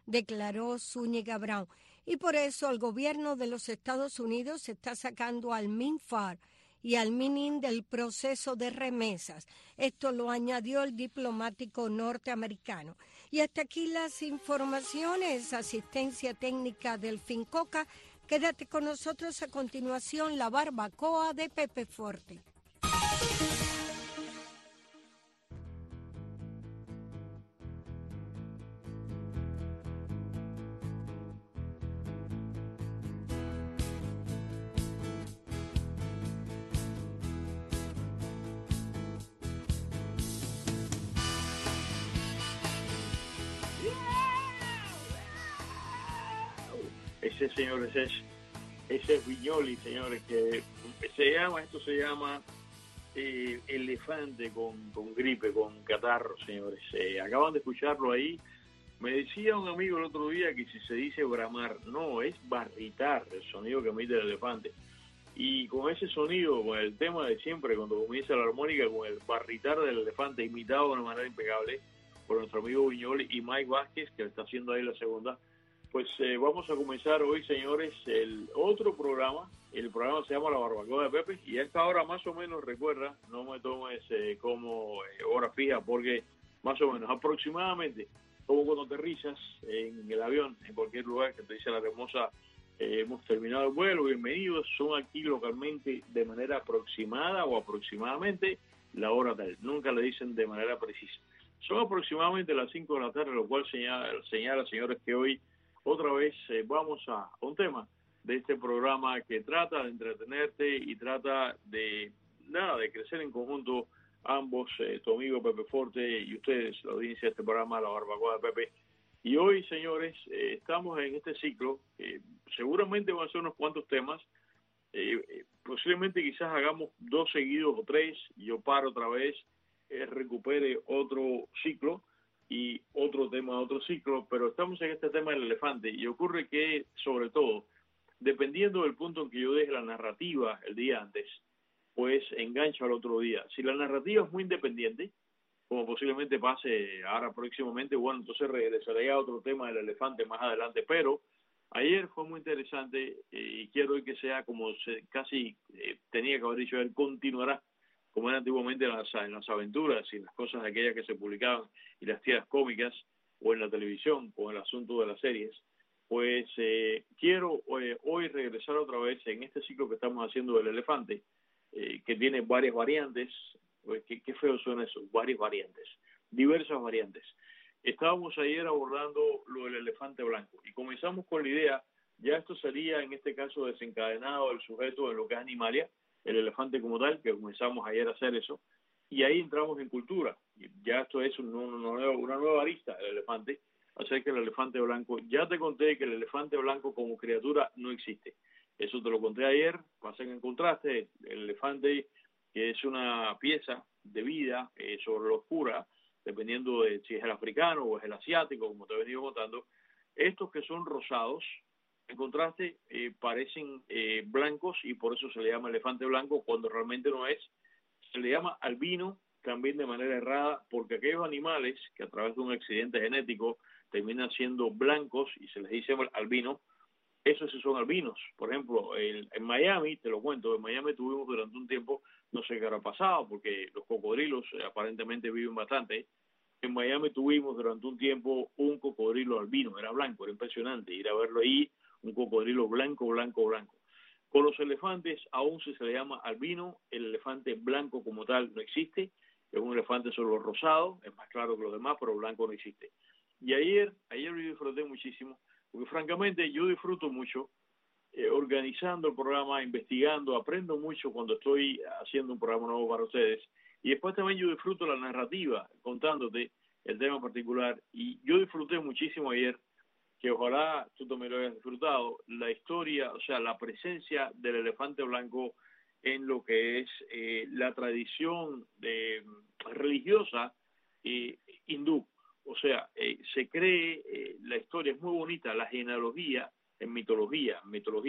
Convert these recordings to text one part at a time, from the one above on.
declaró Zúñiga Brown. Y por eso el gobierno de los Estados Unidos está sacando al MINFAR y al MININ del proceso de remesas. Esto lo añadió el diplomático norteamericano. Y hasta aquí las informaciones, asistencia técnica del Fincoca. Quédate con nosotros a continuación, la barbacoa de Pepe Forte. Ese señor, ese es Viñoly, señores, que esto se llama elefante con gripe, con catarro, señores. Acaban de escucharlo ahí. Me decía un amigo el otro día que si se dice bramar, no, es barritar el sonido que emite el elefante. Y con ese sonido, con el tema de siempre, cuando comienza la armónica, con el barritar del elefante, imitado de una manera impecable por nuestro amigo Viñoly y Mike Vázquez, que está haciendo ahí la segunda. Pues vamos a comenzar hoy, señores, el otro programa. El programa se llama La Barbacoa de Pepe, y a esta hora más o menos, recuerda, no me tomes como hora fija, porque más o menos aproximadamente, como cuando aterrizas en el avión, en cualquier lugar que te dice la hermosa, hemos terminado el vuelo, bienvenidos, son aquí localmente de manera aproximada o aproximadamente la hora tal, nunca le dicen de manera precisa. Son aproximadamente las 5 de la tarde, lo cual señala, señores, que hoy otra vez vamos a un tema de este programa que trata de entretenerte y trata de crecer en conjunto ambos, tu amigo Pepe Forte y ustedes, la audiencia de este programa, La Barbacoa de Pepe. Y hoy, señores, estamos en este ciclo, seguramente van a ser unos cuantos temas, posiblemente quizás hagamos 2 seguidos o 3, yo paro otra vez, recupere otro ciclo, y otro tema, otro ciclo, pero estamos en este tema del elefante, y ocurre que, sobre todo, dependiendo del punto en que yo deje la narrativa el día antes, pues engancho al otro día. Si la narrativa es muy independiente, como posiblemente pase ahora próximamente, bueno, entonces regresaré a otro tema del elefante más adelante, pero ayer fue muy interesante y quiero que sea como casi tenía que haber dicho, él continuará como era antiguamente en las aventuras y las cosas aquellas que se publicaban y las tiras cómicas o en la televisión con el asunto de las series. Pues quiero hoy regresar otra vez en este ciclo que estamos haciendo del elefante, que tiene varias variantes. Pues qué feo suena eso, varias variantes, diversas variantes. Estábamos ayer abordando lo del elefante blanco y comenzamos con la idea, ya esto sería en este caso desencadenado el sujeto en lo que es Animalia, el elefante como tal, que comenzamos ayer a hacer eso, y ahí entramos en cultura. Ya esto es una nueva arista, el elefante, acerca del elefante blanco. Ya te conté que el elefante blanco como criatura no existe. Eso te lo conté ayer, pasa que encontraste el elefante, que es una pieza de vida sobre la oscura, dependiendo de si es el africano o es el asiático, como te he venido contando. Estos que son rosados, en contraste, parecen blancos y por eso se le llama elefante blanco cuando realmente no es. Se le llama albino también de manera errada porque aquellos animales que a través de un accidente genético terminan siendo blancos y se les dice albino, esos sí son albinos. Por ejemplo, en Miami, te lo cuento, en Miami tuvimos durante un tiempo, no sé qué habrá pasado porque los cocodrilos aparentemente viven bastante. En Miami tuvimos durante un tiempo un cocodrilo albino, era blanco, era impresionante ir a verlo ahí, un cocodrilo blanco, blanco, blanco. Con los elefantes aún se le llama albino, el elefante blanco como tal no existe, es un elefante solo rosado, es más claro que los demás, pero blanco no existe. Y ayer yo disfruté muchísimo, porque francamente yo disfruto mucho organizando el programa, investigando, aprendo mucho cuando estoy haciendo un programa nuevo para ustedes, y después también yo disfruto la narrativa, contándote el tema particular, y yo disfruté muchísimo ayer, que ojalá tú también lo hayas disfrutado, la historia, o sea, la presencia del elefante blanco en lo que es la tradición religiosa hindú. O sea, se cree, la historia es muy bonita, la genealogía en mitología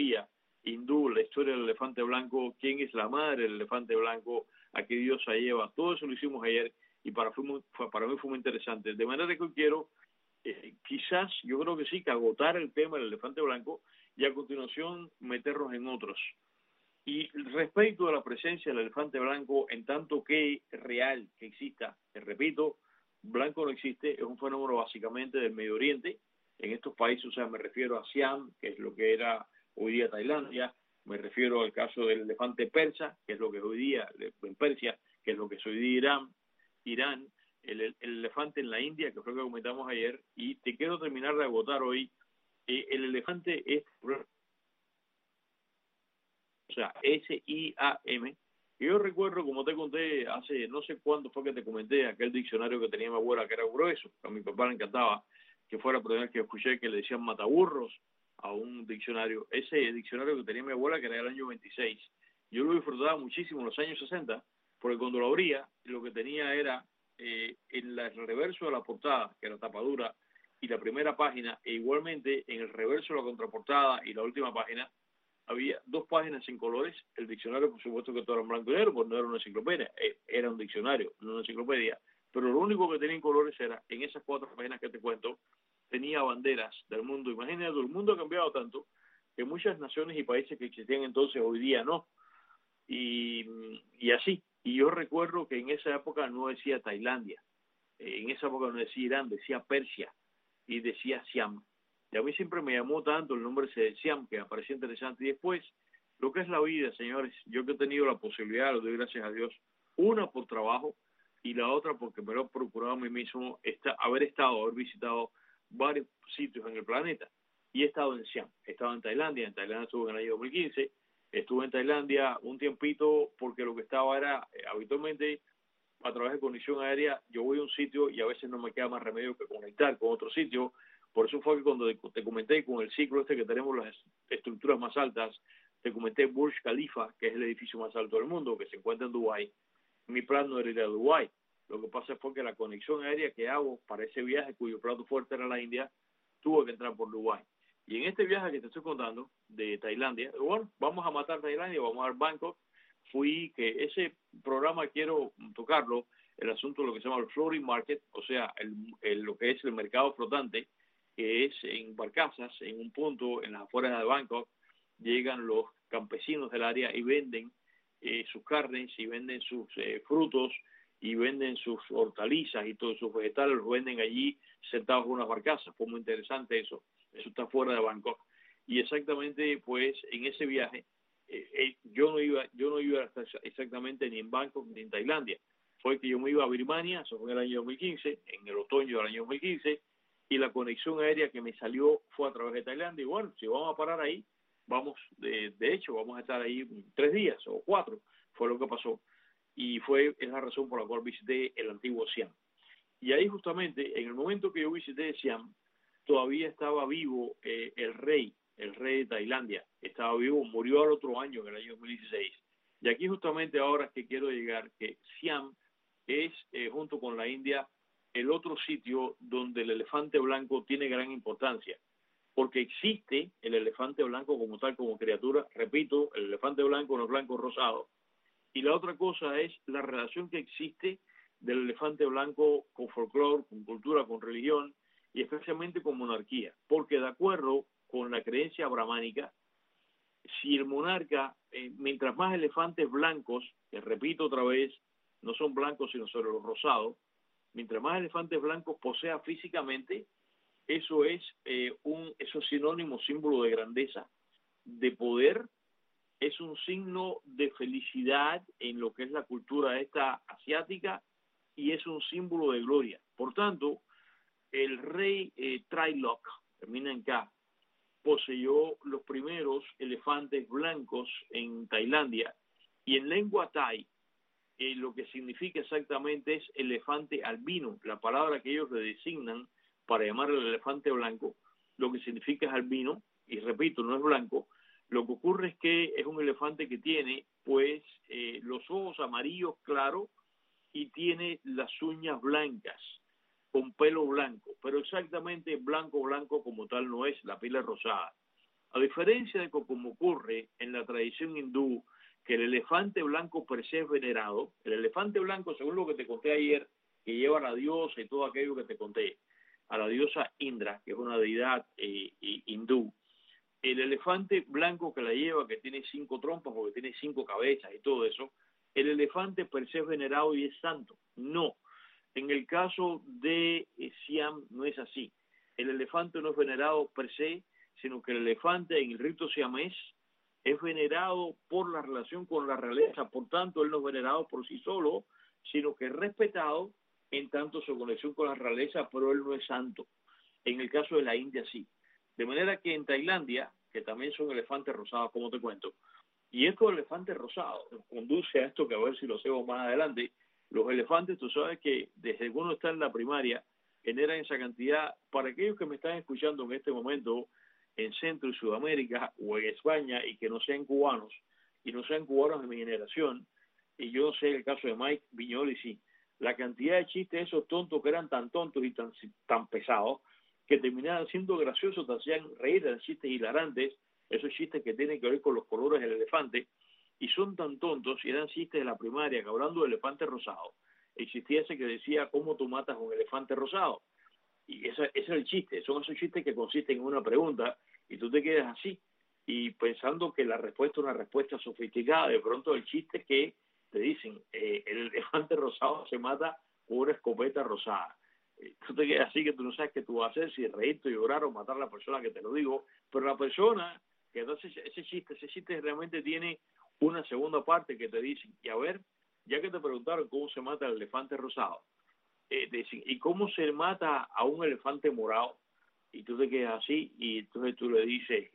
hindú, la historia del elefante blanco, quién es la madre del elefante blanco, a qué diosa lleva, todo eso lo hicimos ayer y para mí fue muy interesante. De manera que hoy quiero quizás yo creo que sí, que agotar el tema del elefante blanco y a continuación meternos en otros. Y respecto a la presencia del elefante blanco, en tanto que es real que exista, repito, blanco no existe, es un fenómeno básicamente del Medio Oriente, en estos países, o sea, me refiero a Siam, que es lo que era hoy día Tailandia, me refiero al caso del elefante persa, que es lo que es hoy día en Persia, que es lo que es hoy día Irán, el elefante en la India, que fue lo que comentamos ayer, y te quiero terminar de agotar hoy, el elefante es, o sea, S-I-A-M. Yo recuerdo, como te conté, hace no sé cuándo fue que te comenté, aquel diccionario que tenía mi abuela, que era grueso, que a mi papá le encantaba, que fue la primera vez que escuché que le decían mataburros a un diccionario. Ese diccionario que tenía mi abuela, que era del año 26, yo lo disfrutaba muchísimo en los años 60, porque cuando lo abría, lo que tenía era en el reverso de la portada, que era tapadura, y la primera página, e igualmente en el reverso de la contraportada y la última página, había 2 páginas en colores. El diccionario, por supuesto que todo era en blanco y negro, pues no era una enciclopedia, era un diccionario, no una enciclopedia, pero lo único que tenía en colores era, en esas 4 páginas que te cuento, tenía banderas del mundo. Imagínate, el mundo ha cambiado tanto que muchas naciones y países que existían entonces hoy día no, y así. Y yo recuerdo que en esa época no decía Tailandia, en esa época no decía Irán, decía Persia y decía Siam. Y a mí siempre me llamó tanto el nombre ese de Siam, que me parecía interesante. Y después, lo que es la vida, señores, yo que he tenido la posibilidad, lo doy gracias a Dios, una por trabajo y la otra porque me lo he procurado a mí mismo, haber visitado varios sitios en el planeta. Y he estado en Siam, he estado en Tailandia estuve en el año 2015, estuve en Tailandia un tiempito porque lo que estaba era, habitualmente, a través de conexión aérea, yo voy a un sitio y a veces no me queda más remedio que conectar con otro sitio. Por eso fue que cuando te comenté con el ciclo este que tenemos las estructuras más altas, te comenté Burj Khalifa, que es el edificio más alto del mundo, que se encuentra en Dubái. Mi plan no era ir a Dubái. Lo que pasa fue que la conexión aérea que hago para ese viaje, cuyo plato fuerte era la India, tuvo que entrar por Dubái. Y en este viaje que te estoy contando, de Tailandia, bueno, vamos a matar Tailandia, vamos a Bangkok, que ese programa quiero tocarlo, el asunto de lo que se llama el floating market, o sea, lo que es el mercado flotante, que es en barcazas, en un punto en las afueras de Bangkok, llegan los campesinos del área y venden sus carnes y venden sus frutos y venden sus hortalizas y todos sus vegetales, los venden allí sentados en unas barcazas. Fue muy interesante eso. Eso está fuera de Bangkok. Y exactamente, pues, en ese viaje, yo no iba a estar exactamente ni en Bangkok ni en Tailandia. Fue que yo me iba a Birmania, eso fue en el año 2015, en el otoño del año 2015, y la conexión aérea que me salió fue a través de Tailandia. Y bueno, si vamos a parar ahí, vamos, de hecho, vamos a estar ahí 3 días o 4, fue lo que pasó. Y es la razón por la cual visité el antiguo Siam. Y ahí justamente, en el momento que yo visité Siam, todavía estaba vivo el rey de Tailandia. Estaba vivo, murió al otro año, en el año 2016. Y aquí justamente ahora es que quiero llegar, que Siam es, junto con la India, el otro sitio donde el elefante blanco tiene gran importancia, porque existe el elefante blanco como tal, como criatura. Repito, el elefante blanco no es blanco rosado. Y la otra cosa es la relación que existe del elefante blanco con folclore, con cultura, con religión y especialmente con monarquía, porque de acuerdo con la creencia brahmánica, si el monarca, mientras más elefantes blancos, que repito otra vez, no son blancos sino solo los rosados, mientras más elefantes blancos posea físicamente, eso es eso sinónimo, símbolo de grandeza, de poder, es un signo de felicidad en lo que es la cultura esta asiática y es un símbolo de gloria. Por tanto, el rey Trilok, termina en K, poseyó los primeros elefantes blancos en Tailandia y en lengua thai lo que significa exactamente es elefante albino, la palabra que ellos le designan para llamar al elefante blanco, lo que significa es albino, y repito, no es blanco. Lo que ocurre es que es un elefante que tiene pues los ojos amarillos claros y tiene las uñas blancas, con pelo blanco, pero exactamente blanco como tal no es, la piel es rosada. A diferencia de como ocurre en la tradición hindú, que el elefante blanco per se es venerado, el elefante blanco, según lo que te conté ayer, que lleva a la diosa y todo aquello que te conté, a la diosa Indra, que es una deidad hindú. El elefante blanco que la lleva, que tiene 5 trompas, porque tiene 5 cabezas y todo eso, el elefante per se es venerado y es santo. No. En el caso de Siam no es así. El elefante no es venerado per se, sino que el elefante en el rito siamés es venerado por la relación con la realeza. Por tanto, él no es venerado por sí solo, sino que es respetado en tanto su conexión con la realeza, pero él no es santo. En el caso de la India sí. De manera que en Tailandia, que también son elefantes rosados, como te cuento, y estos elefantes rosados nos conduce a esto que a ver si lo hacemos más adelante. Los elefantes, tú sabes que desde que uno está en la primaria, generan esa cantidad. Para aquellos que me están escuchando en este momento en Centro y Sudamérica o en España y que no sean cubanos, y no sean cubanos de mi generación, y yo no sé el caso de Mike Viñoli, sí, la cantidad de chistes esos tontos que eran tan tontos y tan pesados, que terminaban siendo graciosos, te hacían reír, eran chistes hilarantes, esos chistes que tienen que ver con los colores del elefante, y son tan tontos, y eran chistes de la primaria, que hablando de elefante rosado, existía ese que decía, ¿cómo tú matas a un elefante rosado? Y ese es el chiste, son esos chistes que consisten en una pregunta, y tú te quedas así, y pensando que la respuesta es una respuesta sofisticada. De pronto el chiste que te dicen, el elefante rosado se mata con una escopeta rosada. Tú te quedas así que tú no sabes qué tú vas a hacer, si reírte, llorar o matar a la persona que te lo digo, pero la persona que entonces ese chiste realmente tiene una segunda parte que te dicen, y a ver, ya que te preguntaron cómo se mata el elefante rosado, dicen, ¿y cómo se mata a un elefante morado? Y tú te quedas así, y entonces tú le dices,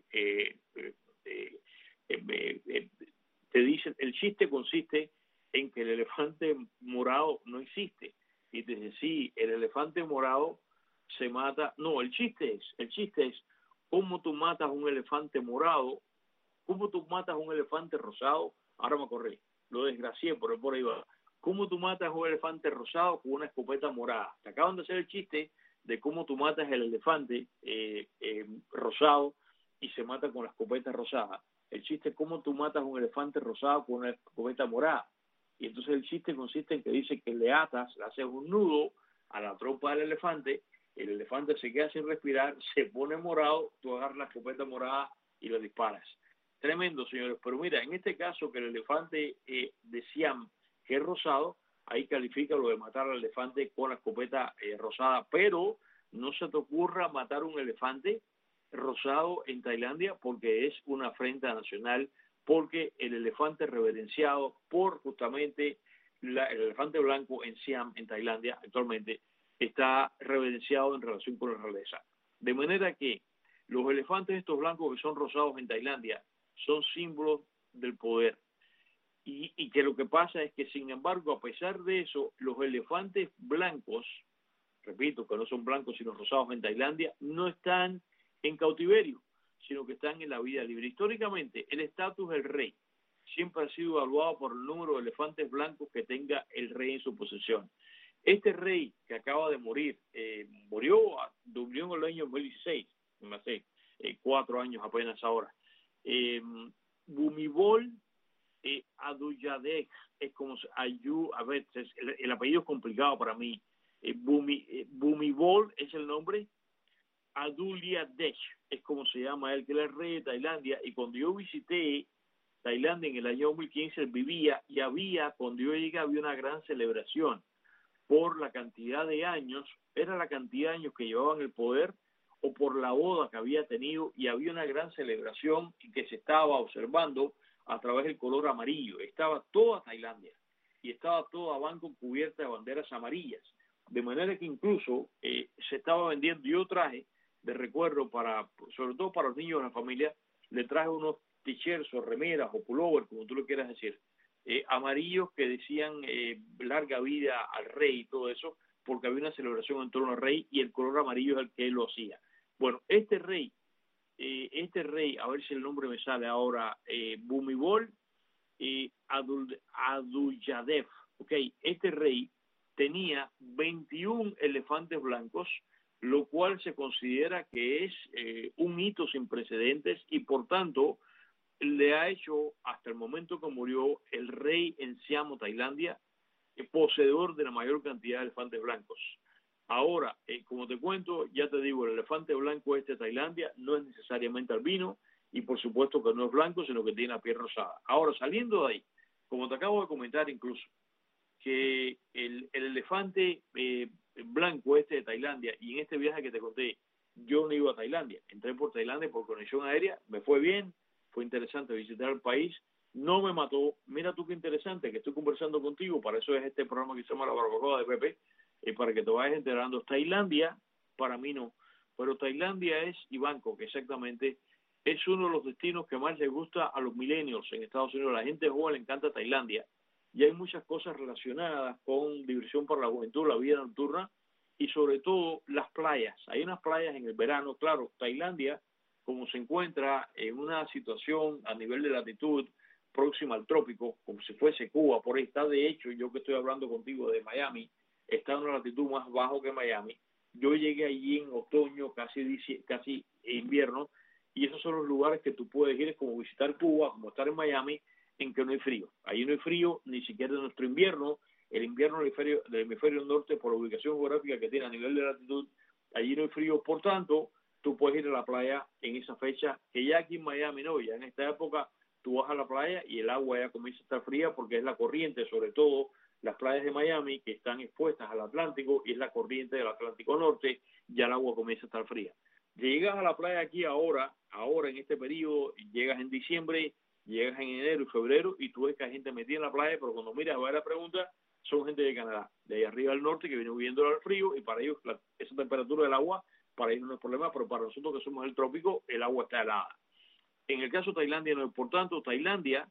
te dicen, el chiste consiste en que el elefante morado no existe. Y te dice, sí, el elefante morado se mata. No, el chiste es, ¿cómo tú matas un elefante morado? ¿Cómo tú matas un elefante rosado? Ahora me acordé, lo desgracié, pero por ahí va. ¿Cómo tú matas un elefante rosado con una escopeta morada? Te acaban de hacer el chiste de cómo tú matas el elefante rosado y se mata con la escopeta rosada. El chiste es cómo tú matas un elefante rosado con una escopeta morada. Y entonces el chiste consiste en que dice que le atas, le haces un nudo a la trompa del elefante, el elefante se queda sin respirar, se pone morado, tú agarras la escopeta morada y lo disparas. Tremendo, señores. Pero mira, en este caso que el elefante de Siam, que es rosado, ahí califica lo de matar al elefante con la escopeta rosada, pero no se te ocurra matar un elefante rosado en Tailandia porque es una afrenta nacional, porque el elefante reverenciado por justamente el elefante blanco en Siam, en Tailandia, actualmente, está reverenciado en relación con la realeza. De manera que los elefantes estos blancos que son rosados en Tailandia son símbolos del poder. Y que lo que pasa es que, sin embargo, a pesar de eso, los elefantes blancos, repito, que no son blancos sino rosados en Tailandia, no están en cautiverio, sino que están en la vida libre. Históricamente, el estatus del rey siempre ha sido evaluado por el número de elefantes blancos que tenga el rey en su posesión. Este rey que acaba de morir, murió en el año 2016, no sé, 4 años apenas ahora. Bhumibol Adulyadej, es como a ver, el apellido es complicado para mí. Bhumibol es el nombre, Adulyadej es como se llama él, que era el rey de Tailandia. Y cuando yo visité Tailandia en el año 2015, él vivía, y cuando yo llegué, había una gran celebración por la cantidad de años, era la cantidad de años que llevaban el poder, o por la boda que había tenido, y había una gran celebración que se estaba observando a través del color amarillo. Estaba toda Tailandia y estaba toda Bangkok cubierta de banderas amarillas, de manera que incluso se estaba vendiendo. Yo traje de recuerdo, sobre todo para los niños de la familia, le traje unos t-shirts o remeras o pullover, como tú lo quieras decir, amarillos, que decían larga vida al rey y todo eso, porque había una celebración en torno al rey y el color amarillo es el que él lo hacía. Bueno, este rey, a ver si el nombre me sale ahora, Bhumibol Adulyadej, okay, este rey tenía 21 elefantes blancos, lo cual se considera que es un hito sin precedentes, y por tanto le ha hecho, hasta el momento que murió, el rey en Siam, Tailandia, poseedor de la mayor cantidad de elefantes blancos. Ahora, como te cuento, ya te digo, el elefante blanco de Tailandia no es necesariamente albino y por supuesto que no es blanco, sino que tiene la piel rosada. Ahora, saliendo de ahí, como te acabo de comentar incluso, que el elefante blanco de Tailandia, y en este viaje que te conté, yo no iba a Tailandia, entré por Tailandia por conexión aérea, me fue bien, fue interesante visitar el país, no me mató. Mira tú qué interesante que estoy conversando contigo, para eso es este programa que se llama La Barbacoa de Pepe, para que te vayas enterando. Tailandia, para mí no, pero Tailandia y Bangkok exactamente, es uno de los destinos que más les gusta a los millennials en Estados Unidos. La gente joven le encanta Tailandia y hay muchas cosas relacionadas con diversión para la juventud, la vida nocturna y sobre todo las playas. Hay unas playas en el verano, claro, Tailandia, como se encuentra en una situación a nivel de latitud próxima al trópico, como si fuese Cuba, por ahí está. De hecho, yo que estoy hablando contigo de Miami, está en una latitud más bajo que Miami. Yo llegué allí en otoño, casi invierno, y esos son los lugares que tú puedes ir, es como visitar Cuba, como estar en Miami, en que no hay frío. Allí no hay frío, ni siquiera en nuestro invierno. El invierno del hemisferio norte, por la ubicación geográfica que tiene a nivel de latitud, allí no hay frío. Por tanto, tú puedes ir a la playa en esa fecha, que ya aquí en Miami no, ya en esta época tú vas a la playa y el agua ya comienza a estar fría porque es la corriente, sobre todo las playas de Miami que están expuestas al Atlántico y es la corriente del Atlántico Norte, ya el agua comienza a estar fría. Llegas a la playa aquí ahora en este periodo, llegas en diciembre, llegas en enero y febrero y tú ves que hay gente metida en la playa, pero cuando miras a ver la pregunta, son gente de Canadá, de ahí arriba del norte que viene huyendo al frío y para ellos esa temperatura del agua, para ellos no es problema, pero para nosotros que somos del trópico, el agua está helada. En el caso de Tailandia no es. Por tanto, Tailandia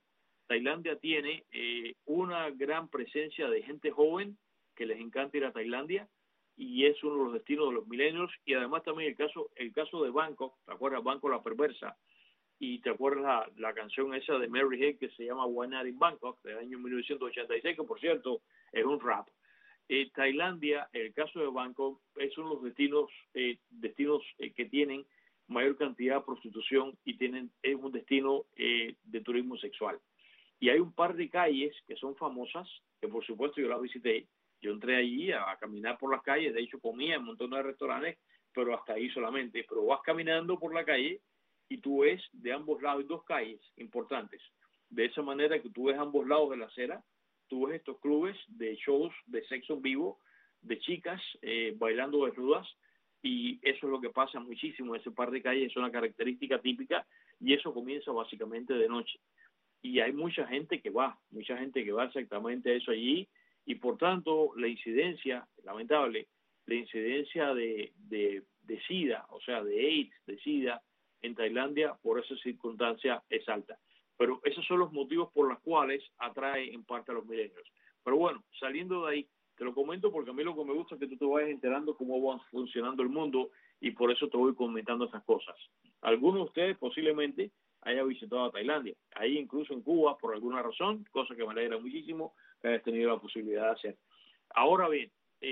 tiene una gran presencia de gente joven que les encanta ir a Tailandia y es uno de los destinos de los millennials. Y además también el caso de Bangkok, ¿te acuerdas? Bangkok la perversa, y te acuerdas la canción esa de Mary Hay que se llama One Night in Bangkok del año 1986, que por cierto es un rap. Tailandia, el caso de Bangkok, es uno de los destinos que tienen mayor cantidad de prostitución y es un destino de turismo sexual. Y hay un par de calles que son famosas, que por supuesto yo las visité. Yo entré allí a caminar por las calles, de hecho comía en un montón de restaurantes, pero hasta ahí solamente. Pero vas caminando por la calle y tú ves de ambos lados dos calles importantes. De esa manera que tú ves ambos lados de la acera, tú ves estos clubes de shows de sexo en vivo, de chicas bailando desnudas, y eso es lo que pasa muchísimo en ese par de calles, es una característica típica, y eso comienza básicamente de noche. Y hay mucha gente que va exactamente a eso allí, y por tanto la incidencia, lamentable, la incidencia de SIDA, o sea, de AIDS, de SIDA, en Tailandia, por esa circunstancia es alta. Pero esos son los motivos por los cuales atrae en parte a los millennials. Pero bueno, saliendo de ahí, te lo comento porque a mí lo que me gusta es que tú te vayas enterando cómo va funcionando el mundo y por eso te voy comentando estas cosas. Algunos de ustedes posiblemente hayan visitado a Tailandia, ahí incluso en Cuba por alguna razón, cosa que me alegra muchísimo que hayas tenido la posibilidad de hacer. Ahora bien,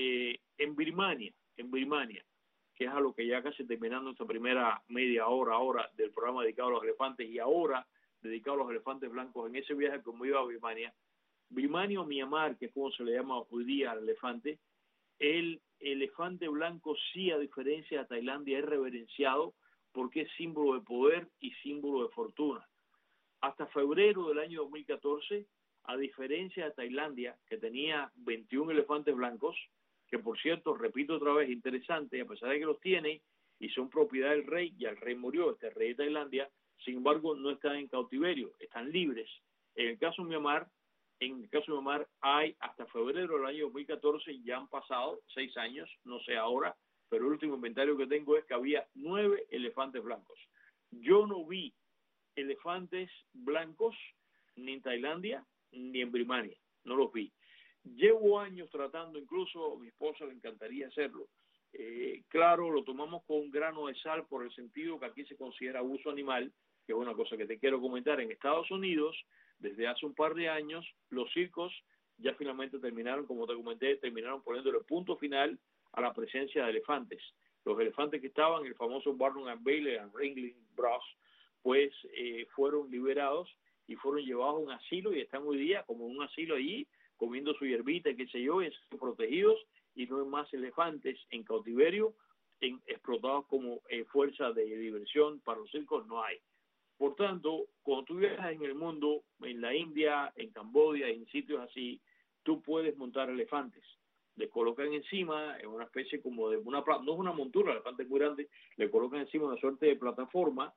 en Birmania, que es a lo que ya casi terminando esta primera media hora del programa dedicado a los elefantes y ahora dedicado a los elefantes blancos, en ese viaje como iba a Birmania o Myanmar, que es como se le llama hoy día al elefante, el elefante blanco sí, a diferencia de Tailandia, es reverenciado porque es símbolo de poder y símbolo de fortuna. Hasta febrero del año 2014, a diferencia de Tailandia, que tenía 21 elefantes blancos, que por cierto, repito otra vez, interesante, a pesar de que los tiene y son propiedad del rey, y el rey murió, este rey de Tailandia, sin embargo no están en cautiverio, están libres. En el caso de Myanmar, hay hasta febrero del año 2014, ya han pasado 6 años, no sé ahora, pero el último inventario que tengo es que había 9 elefantes blancos. Yo no vi elefantes blancos ni en Tailandia ni en Birmania, no los vi. Llevo años tratando, incluso a mi esposa le encantaría hacerlo. Claro, lo tomamos con un grano de sal por el sentido que aquí se considera abuso animal, que es una cosa que te quiero comentar. En Estados Unidos, desde hace un par de años, los circos ya finalmente terminaron, como te comenté, poniéndole punto final a la presencia de elefantes. Los elefantes que estaban, el famoso Barnum and Bailey and Ringling Bros, pues fueron liberados y fueron llevados a un asilo y están hoy día como en un asilo allí, comiendo su hierbita y qué sé yo, y protegidos y no hay más elefantes en cautiverio explotados como fuerza de diversión para los circos, no hay. Por tanto, cuando tú viajas en el mundo, en la India, en Camboya, en sitios así, tú puedes montar elefantes. Le colocan encima en una especie como de una, no es una montura, el elefante es muy grande, le colocan encima una suerte de plataforma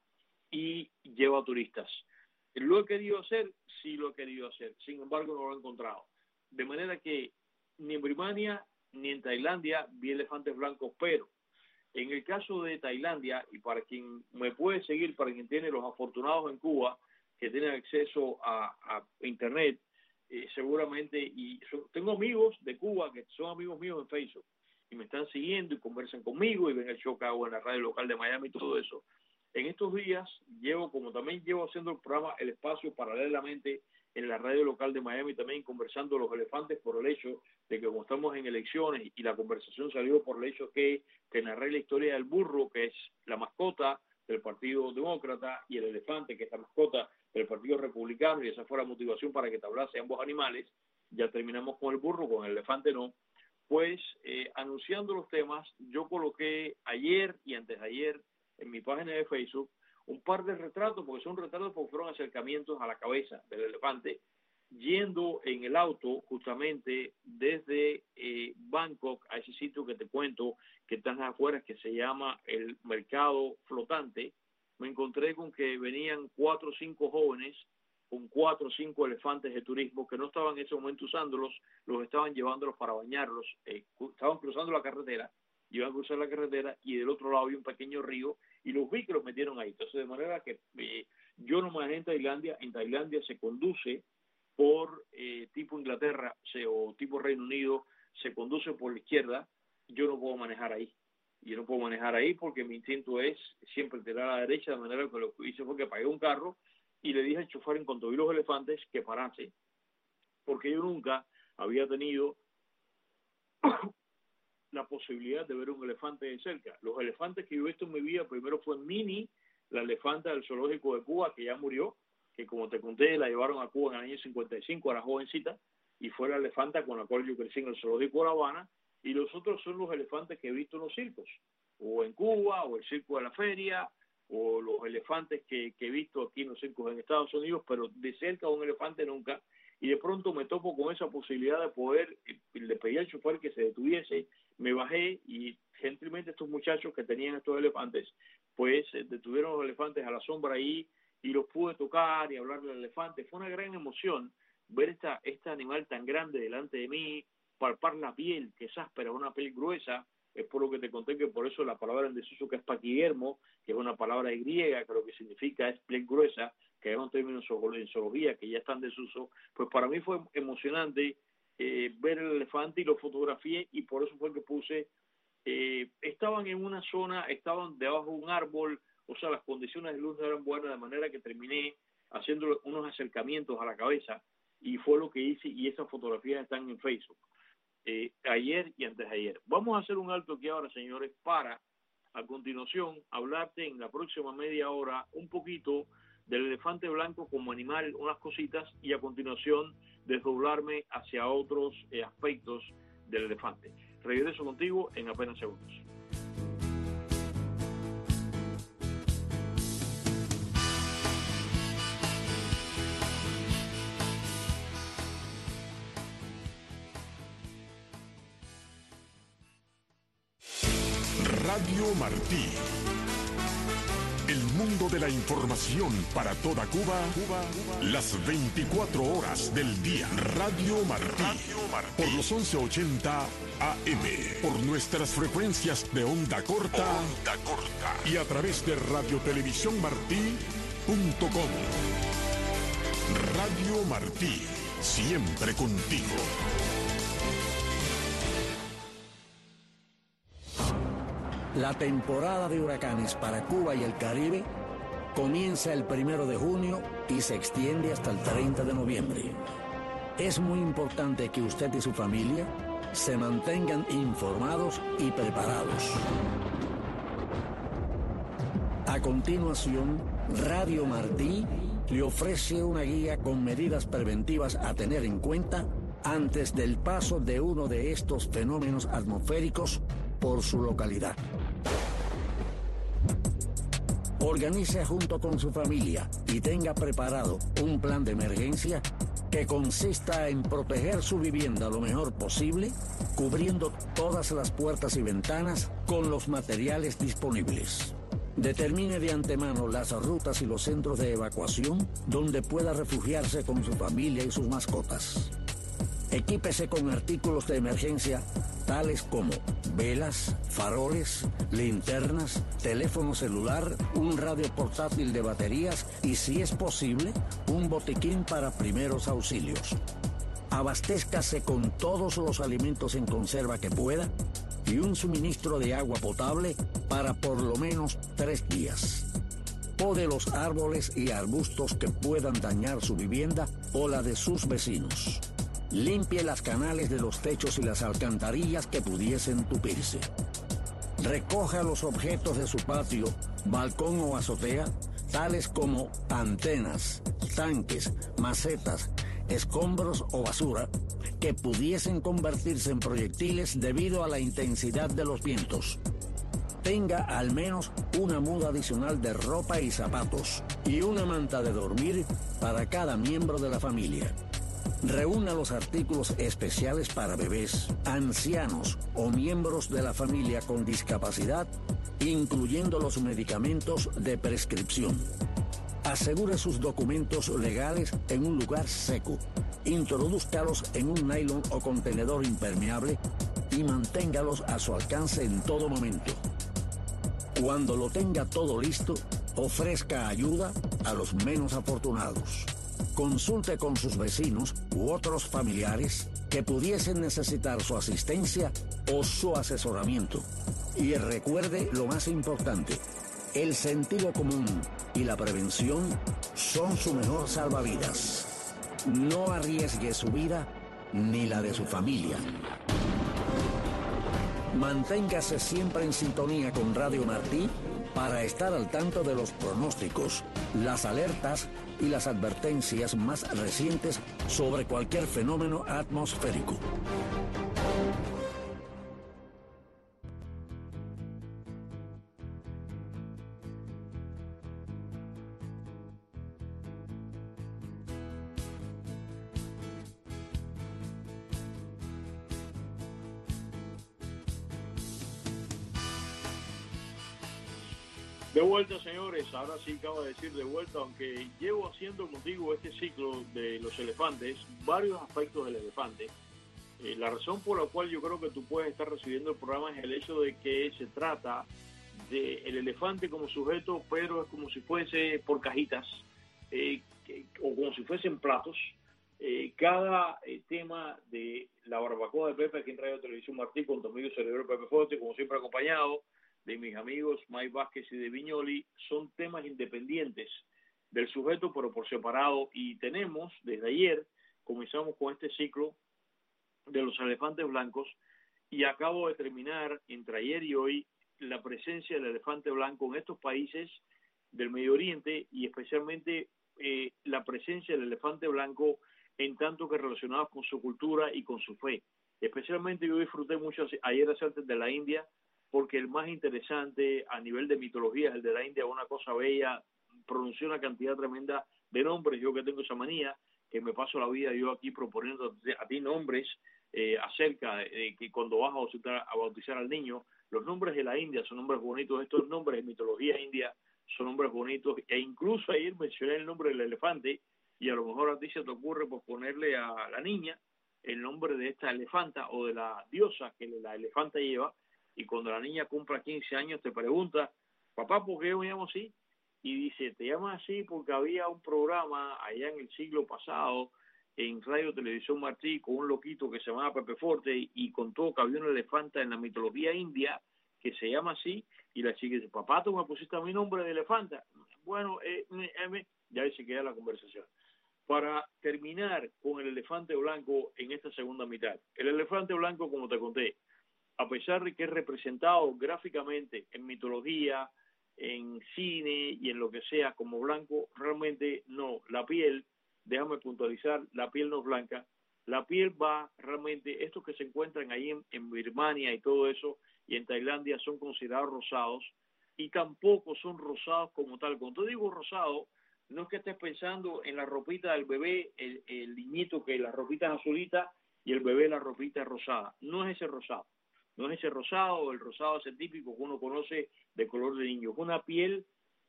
y lleva turistas. ¿Lo he querido hacer? Sí lo he querido hacer, sin embargo no lo he encontrado. De manera que ni en Birmania ni en Tailandia vi elefantes blancos, pero en el caso de Tailandia, y para quien me puede seguir, para quien tiene los afortunados en Cuba, que tienen acceso a internet, seguramente, y tengo amigos de Cuba que son amigos míos en Facebook, y me están siguiendo y conversan conmigo, y ven el show que hago en la radio local de Miami y todo eso. En estos días, como también llevo haciendo el programa El Espacio paralelamente en la radio local de Miami, también conversando los elefantes por el hecho de que como estamos en elecciones y la conversación salió por el hecho que narré la historia del burro, que es la mascota del Partido Demócrata, y el elefante, que es la mascota del Partido Republicano, y esa fue la motivación para que te hablase ambos animales. Ya terminamos con el burro, con el elefante no. Pues anunciando los temas, yo coloqué ayer y antes de ayer en mi página de Facebook un par de retratos, porque son retratos porque fueron acercamientos a la cabeza del elefante, yendo en el auto justamente desde Bangkok a ese sitio que te cuento que están afuera, que se llama el Mercado Flotante. Me encontré con que venían 4 o 5 jóvenes con 4 o 5 elefantes de turismo que no estaban en ese momento usándolos, los estaban llevándolos para bañarlos, estaban cruzando la carretera, iban a cruzar la carretera y del otro lado había un pequeño río y los vi que los metieron ahí. Entonces, de manera que yo no manejé en Tailandia se conduce por tipo Inglaterra o tipo Reino Unido, se conduce por la izquierda, yo no puedo manejar ahí. Yo no puedo manejar ahí porque mi instinto es siempre tirar a la derecha, de manera que lo que hice fue que pagué un carro y le dije al chofer en cuanto vi los elefantes que parase, porque yo nunca había tenido la posibilidad de ver un elefante de cerca. Los elefantes que yo he visto en mi vida, primero fue Minnie, la elefanta del zoológico de Cuba, que ya murió, que como te conté, la llevaron a Cuba en el año 55, era jovencita, y fue la elefanta con la cual yo crecí en el zoológico de La Habana, y los otros son los elefantes que he visto en los circos, o en Cuba, o el circo de la feria, o los elefantes que he visto aquí en los circos en Estados Unidos, pero de cerca un elefante nunca, y de pronto me topo con esa posibilidad de poder, le pedí al chofer que se detuviese, me bajé y gentilmente estos muchachos que tenían estos elefantes, pues detuvieron los elefantes a la sombra ahí y los pude tocar y hablarle al elefante. Fue una gran emoción ver este animal tan grande delante de mí, palpar la piel, que es áspera, una piel gruesa. Es por lo que te conté que por eso la palabra en desuso que es paquidermo, que es una palabra griega, que lo que significa es piel gruesa, que es un término en zoología que ya está en desuso. Pues para mí fue emocionante ver el elefante y lo fotografié, y por eso fue que puse, estaban en una zona, estaban debajo de un árbol, o sea, las condiciones de luz no eran buenas, de manera que terminé haciendo unos acercamientos a la cabeza, y fue lo que hice, y esas fotografías están en Facebook. Ayer y antes de ayer. Vamos a hacer un alto aquí ahora, señores, para a continuación hablarte en la próxima media hora un poquito del elefante blanco como animal, unas cositas, y a continuación desdoblarme hacia otros aspectos del elefante. Regreso contigo en apenas segundos. Radio Martí. El mundo de la información para toda Cuba, las 24 horas del día. Radio Martí. Por los 1180 AM. Por nuestras frecuencias de onda corta. Y a través de radiotelevisiónmartí.com. Radio Martí. Siempre contigo. La temporada de huracanes para Cuba y el Caribe comienza el 1 de junio y se extiende hasta el 30 de noviembre. Es muy importante que usted y su familia se mantengan informados y preparados. A continuación, Radio Martí le ofrece una guía con medidas preventivas a tener en cuenta antes del paso de uno de estos fenómenos atmosféricos por su localidad. Organice junto con su familia y tenga preparado un plan de emergencia que consista en proteger su vivienda lo mejor posible, cubriendo todas las puertas y ventanas con los materiales disponibles. Determine de antemano las rutas y los centros de evacuación donde pueda refugiarse con su familia y sus mascotas. Equípese con artículos de emergencia tales como velas, faroles, linternas, teléfono celular, un radio portátil de baterías y, si es posible, un botiquín para primeros auxilios. Abastézcase con todos los alimentos en conserva que pueda y un suministro de agua potable para por lo menos 3 días. Pode los árboles y arbustos que puedan dañar su vivienda o la de sus vecinos. Limpie las canales de los techos y las alcantarillas que pudiesen tupirse. Recoja los objetos de su patio, balcón o azotea, tales como antenas, tanques, macetas, escombros o basura, que pudiesen convertirse en proyectiles debido a la intensidad de los vientos. Tenga al menos una muda adicional de ropa y zapatos y una manta de dormir para cada miembro de la familia. Reúna los artículos especiales para bebés, ancianos o miembros de la familia con discapacidad, incluyendo los medicamentos de prescripción. Asegure sus documentos legales en un lugar seco. Introdúzcalos en un nylon o contenedor impermeable y manténgalos a su alcance en todo momento. Cuando lo tenga todo listo, ofrezca ayuda a los menos afortunados. Consulte con sus vecinos u otros familiares que pudiesen necesitar su asistencia o su asesoramiento. Y recuerde lo más importante: el sentido común y la prevención son su mejor salvavidas. No arriesgue su vida ni la de su familia. Manténgase siempre en sintonía con Radio Martí para estar al tanto de los pronósticos, las alertas y las advertencias más recientes sobre cualquier fenómeno atmosférico. De vuelta, señores, ahora sí acabo de decir de vuelta, aunque llevo haciendo contigo este ciclo de los elefantes, varios aspectos del elefante. La razón por la cual yo creo que tú puedes estar recibiendo el programa es el hecho de que se trata del elefante como sujeto, pero es como si fuese por cajitas, o como si fuesen platos. Cada tema de la barbacoa de Pepe aquí en Radio Televisión Martí, con tu amigo Cerebro Pepe Forte, como siempre acompañado de mis amigos Mike Vázquez y de Viñoli, son temas independientes del sujeto, pero por separado. Y tenemos, desde ayer, comenzamos con este ciclo de los elefantes blancos, y acabo de terminar, entre ayer y hoy, la presencia del elefante blanco en estos países del Medio Oriente, y especialmente la presencia del elefante blanco en tanto que relacionados con su cultura y con su fe. Especialmente yo disfruté mucho ayer antes de la India, porque el más interesante a nivel de mitología es el de la India, una cosa bella, pronunció una cantidad tremenda de nombres. Yo que tengo esa manía, que me paso la vida yo aquí proponiendo a ti nombres acerca de que cuando vas a bautizar al niño, los nombres de la India son nombres bonitos, estos nombres de mitología india son nombres bonitos, e incluso ayer mencioné el nombre del elefante, y a lo mejor a ti se te ocurre pues ponerle a la niña el nombre de esta elefanta o de la diosa que la elefanta lleva. Y cuando la niña cumpla 15 años te pregunta: papá, ¿por qué yo me llamo así? Y dice: te llamas así porque había un programa allá en el siglo pasado en Radio Televisión Martí con un loquito que se llamaba Pepe Forte, y contó que había una elefanta en la mitología india que se llama así. Y la chica dice: papá, tú me pusiste a mi nombre de elefanta. Bueno, ya ahí se queda la conversación. Para terminar con el elefante blanco en esta segunda mitad. El elefante blanco, como te conté, a pesar de que es representado gráficamente en mitología, en cine y en lo que sea como blanco, realmente no. La piel, déjame puntualizar, la piel no es blanca, La piel va realmente, estos que se encuentran ahí en Birmania y todo eso, y en Tailandia son considerados rosados, y tampoco son rosados como tal. Cuando te digo rosado, no es que estés pensando en la ropita del bebé, el niñito que la ropita es azulita y el bebé la ropita es rosada. No es ese rosado. No es ese rosado, el rosado es el típico que uno conoce de color de niño. Es una piel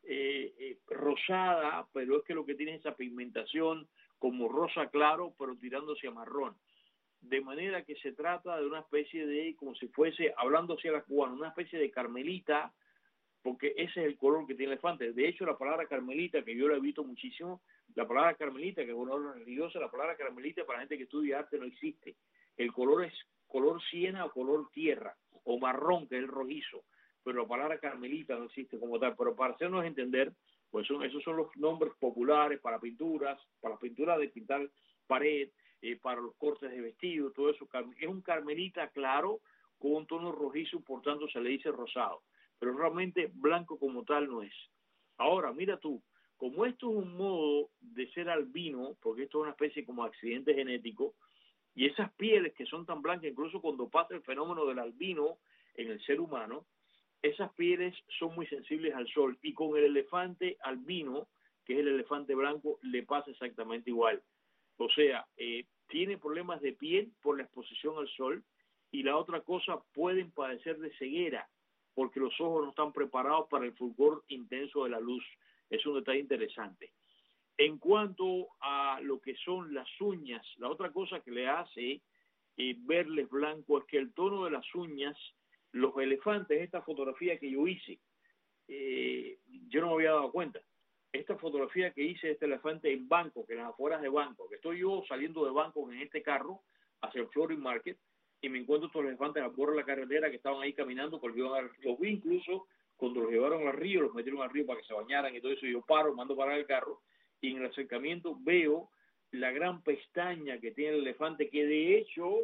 rosada, pero es que lo que tiene es esa pigmentación como rosa claro, pero tirándose a marrón. De manera que se trata de una especie de, como si fuese, hablando hacia la cubana, una especie de carmelita, porque ese es el color que tiene el elefante. De hecho, la palabra carmelita, que yo la he visto muchísimo, la palabra carmelita, que es una obra religiosa, la palabra carmelita para la gente que estudia arte no existe. El color es color siena o color tierra, o marrón, que es el rojizo, pero la palabra carmelita no existe como tal. Pero para hacernos entender, pues esos son los nombres populares para pinturas, para las pinturas de pintar pared, para los cortes de vestido, todo eso. Es un carmelita claro con un tono rojizo, por tanto se le dice rosado, pero realmente blanco como tal no es. Ahora, mira tú, como esto es un modo de ser albino, porque esto es una especie como accidente genético, y esas pieles que son tan blancas, incluso cuando pasa el fenómeno del albino en el ser humano, esas pieles son muy sensibles al sol, y con el elefante albino, que es el elefante blanco, le pasa exactamente igual. O sea, tiene problemas de piel por la exposición al sol, y la otra cosa, pueden padecer de ceguera, porque los ojos no están preparados para el fulgor intenso de la luz. Es un detalle interesante. En cuanto a lo que son las uñas, la otra cosa que le hace verles blanco es que el tono de las uñas, los elefantes, esta fotografía que yo hice, yo no me había dado cuenta. Esta fotografía que hice de este elefante en Bangkok, en las afueras de Bangkok, que estoy yo saliendo de Bangkok en este carro hacia el Florida Market, y me encuentro estos elefantes al borde de la carretera que estaban ahí caminando, porque yo los vi incluso cuando los llevaron al río, los metieron al río para que se bañaran y todo eso, y yo mando parar el carro, y en el acercamiento veo la gran pestaña que tiene el elefante, que de hecho,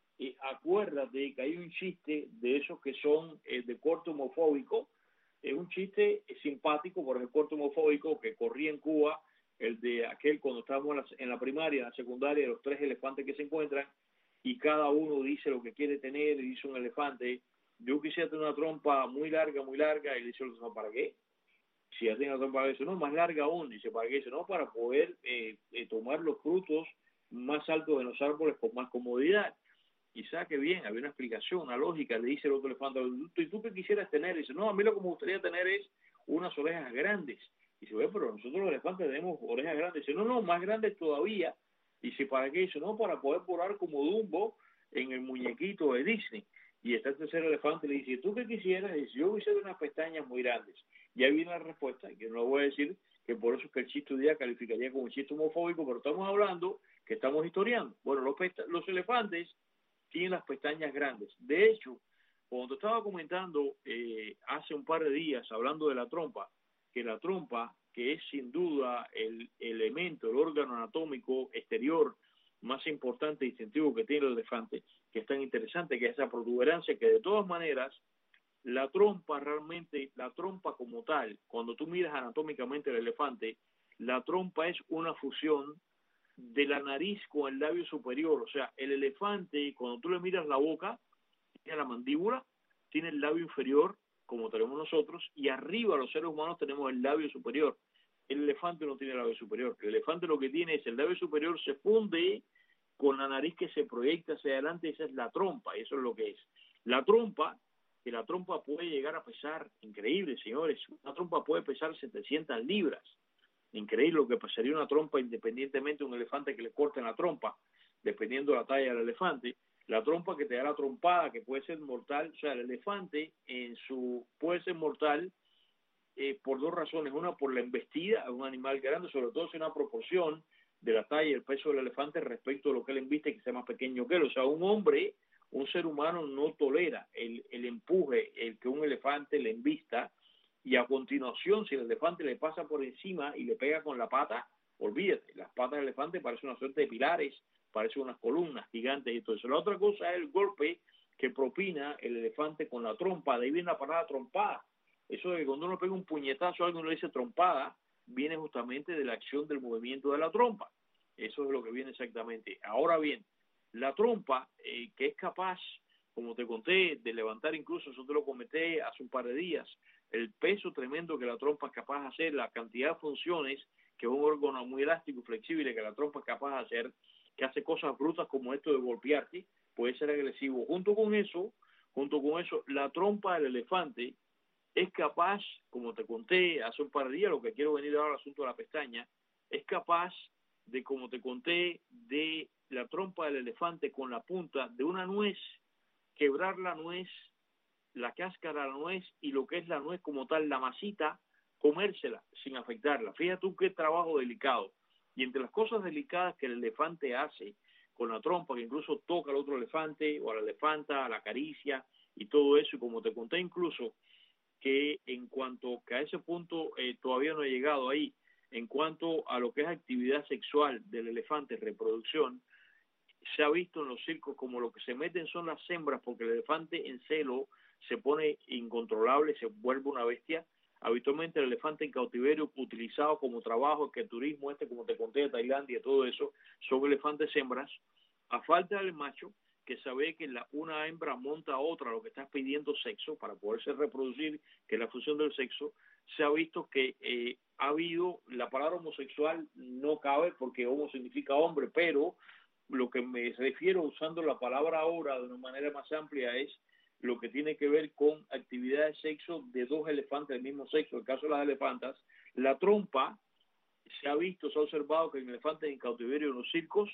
acuérdate que hay un chiste de esos que son de corte homofóbico, es un chiste simpático por el corte homofóbico que corría en Cuba, el de aquel cuando estábamos en la primaria, en la secundaria, de los 3 elefantes que se encuentran, y cada uno dice lo que quiere tener, y dice un elefante, yo quisiera tener una trompa muy larga, y le dice el otro, ¿para qué? Si ya tiene una trompa, dice, no, más larga aún, dice, ¿para qué? Dice, no, para poder tomar los frutos más altos de los árboles con más comodidad. Y sabe que bien, había una explicación, una lógica, le dice el otro elefante, ¿y tú qué quisieras tener? Dice, no, a mí lo que me gustaría tener es unas orejas grandes. Dice, bueno, pero nosotros los elefantes tenemos orejas grandes. Dice, no, más grandes todavía. Dice, ¿para qué? Dice, no, para poder volar como Dumbo en el muñequito de Disney. Y está el tercer elefante le dice, ¿tú qué quisieras? Dice, yo quisiera unas pestañas muy grandes. Y ahí viene la respuesta, que no lo voy a decir, que por eso es que el chiste hoy día calificaría como un chiste homofóbico, pero estamos hablando que estamos historiando. Bueno, los elefantes tienen las pestañas grandes. De hecho, cuando estaba comentando hace un par de días, hablando de la trompa, que la trompa, que es sin duda el elemento, el órgano anatómico exterior más importante y distintivo que tiene el elefante, que es tan interesante, que es esa protuberancia, que de todas maneras, la trompa realmente, la trompa como tal, cuando tú miras anatómicamente el elefante, la trompa es una fusión de la nariz con el labio superior. O sea, el elefante, cuando tú le miras la boca, tiene la mandíbula, tiene el labio inferior, como tenemos nosotros, y arriba los seres humanos tenemos el labio superior. El elefante no tiene el labio superior. El elefante lo que tiene es el labio superior se funde con la nariz que se proyecta hacia adelante, esa es la trompa, y eso es lo que es. La trompa, que la trompa puede llegar a pesar, increíble, señores, una trompa puede pesar 700 libras. Increíble lo que pasaría una trompa independientemente de un elefante que le corten la trompa, dependiendo de la talla del elefante. La trompa que te da la trompada, que puede ser mortal, o sea, el elefante puede ser mortal por 2 razones. Una, por la embestida, es un animal grande, sobre todo si una proporción de la talla y el peso del elefante respecto a lo que él embiste, que sea más pequeño que él. O sea, un ser humano no tolera el empuje, el que un elefante le embista, y a continuación, si el elefante le pasa por encima y le pega con la pata, olvídate, las patas del elefante parecen una suerte de pilares, parecen unas columnas gigantes y todo eso. La otra cosa es el golpe que propina el elefante con la trompa, de ahí viene la palabra trompada. Eso de que cuando uno pega un puñetazo a alguien uno le dice trompada, viene justamente de la acción del movimiento de la trompa. Eso es lo que viene exactamente. Ahora bien, La trompa, que es capaz, como te conté, de levantar incluso, eso te lo comenté hace un par de días, el peso tremendo que la trompa es capaz de hacer, la cantidad de funciones, que es un órgano muy elástico y flexible que la trompa es capaz de hacer, que hace cosas brutas como esto de golpearte, puede ser agresivo. Junto con eso, la trompa del elefante es capaz, como te conté hace un par de días, lo que quiero venir ahora al asunto de la pestaña, es capaz de, como te conté, de la trompa del elefante con la punta de una nuez, quebrar la nuez, la cáscara de la nuez y lo que es la nuez como tal, la masita, comérsela sin afectarla. Fíjate tú qué trabajo delicado. Y entre las cosas delicadas que el elefante hace con la trompa, que incluso toca al otro elefante o a la elefanta, la acaricia y todo eso, y como te conté incluso, que en cuanto que a ese punto todavía no he llegado ahí, en cuanto a lo que es actividad sexual del elefante, reproducción, se ha visto en los circos como lo que se meten son las hembras, porque el elefante en celo se pone incontrolable, se vuelve una bestia. Habitualmente el elefante en cautiverio utilizado como trabajo, que el turismo como te conté de Tailandia, todo eso, son elefantes hembras. A falta del macho, que sabe que una hembra monta a otra, lo que está pidiendo sexo para poderse reproducir, que es la función del sexo, se ha visto que ha habido, la palabra homosexual no cabe porque homo significa hombre, pero lo que me refiero usando la palabra ahora de una manera más amplia es lo que tiene que ver con actividad de sexo de dos elefantes del mismo sexo. En el caso de las elefantas, la trompa, se ha observado que en elefantes en cautiverio en los circos,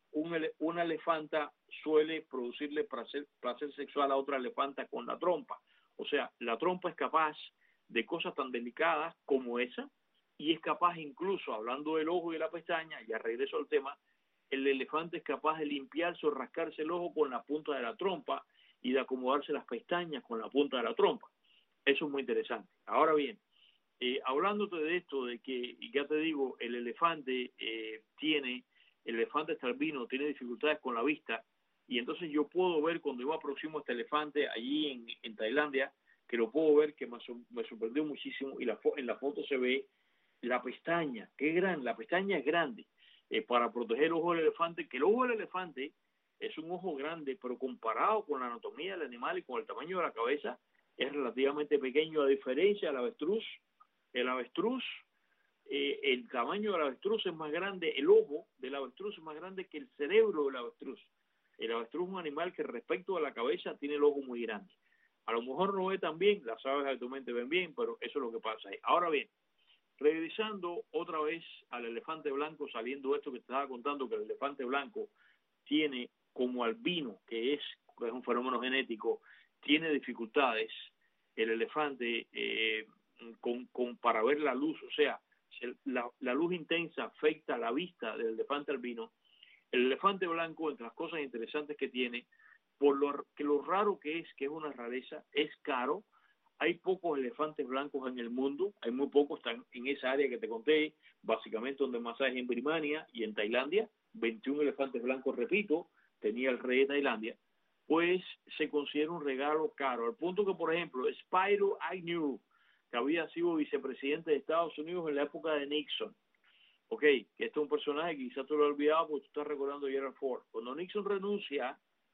una elefanta suele producirle placer sexual a otra elefanta con la trompa. O sea, la trompa es capaz de cosas tan delicadas como esa, y es capaz incluso, hablando del ojo y de la pestaña, ya regreso al tema, el elefante es capaz de limpiarse o rascarse el ojo con la punta de la trompa y de acomodarse las pestañas con la punta de la trompa. Eso es muy interesante. Ahora bien, hablándote de esto, de que, ya te digo, el elefante albino tiene dificultades con la vista, y entonces yo puedo ver cuando yo me aproximo a este elefante allí en Tailandia, que lo puedo ver, que me sorprendió muchísimo, y en la foto se ve la pestaña, que es grande, la pestaña es grande, para proteger el ojo del elefante, que el ojo del elefante es un ojo grande, pero comparado con la anatomía del animal y con el tamaño de la cabeza, es relativamente pequeño, a diferencia del avestruz. El tamaño del avestruz es más grande, el ojo del avestruz es más grande que el cerebro del avestruz. El avestruz es un animal que respecto a la cabeza tiene el ojo muy grande. A lo mejor no ve tan bien, las aves habitualmente ven bien, pero eso es lo que pasa ahí. Ahora bien, regresando otra vez al elefante blanco, saliendo de esto que te estaba contando, que el elefante blanco tiene como albino, que es un fenómeno genético, tiene dificultades, el elefante para ver la luz, o sea, la luz intensa afecta la vista del elefante albino. El elefante blanco, entre las cosas interesantes que tiene, por lo raro que es una rareza, es caro. Hay pocos elefantes blancos en el mundo, hay muy pocos, están en esa área que te conté, básicamente donde más hay en Birmania y en Tailandia, 21 elefantes blancos, repito, tenía el rey de Tailandia, pues se considera un regalo caro, al punto que, por ejemplo, Spiro Agnew, que había sido vicepresidente de Estados Unidos en la época de Nixon, que este es un personaje que quizás tú lo has olvidado porque tú estás recordando a Gerald Ford. Cuando Nixon renuncia,